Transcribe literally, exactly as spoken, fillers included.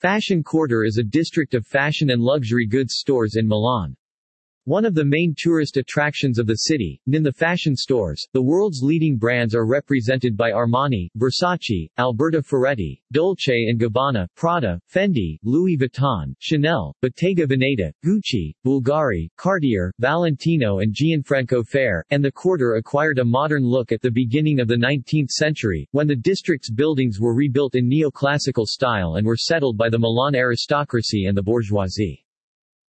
Fashion Quarter is a district of fashion and luxury goods stores in Milan. One of the main tourist attractions of the city, in the fashion stores, the world's leading brands are represented by Armani, Versace, Alberto Ferretti, Dolce and Gabbana, Prada, Fendi, Louis Vuitton, Chanel, Bottega Veneta, Gucci, Bulgari, Cartier, Valentino and Gianfranco Ferré, and the quarter acquired a modern look at the beginning of the nineteenth century, when the district's buildings were rebuilt in neoclassical style and were settled by the Milan aristocracy and the bourgeoisie.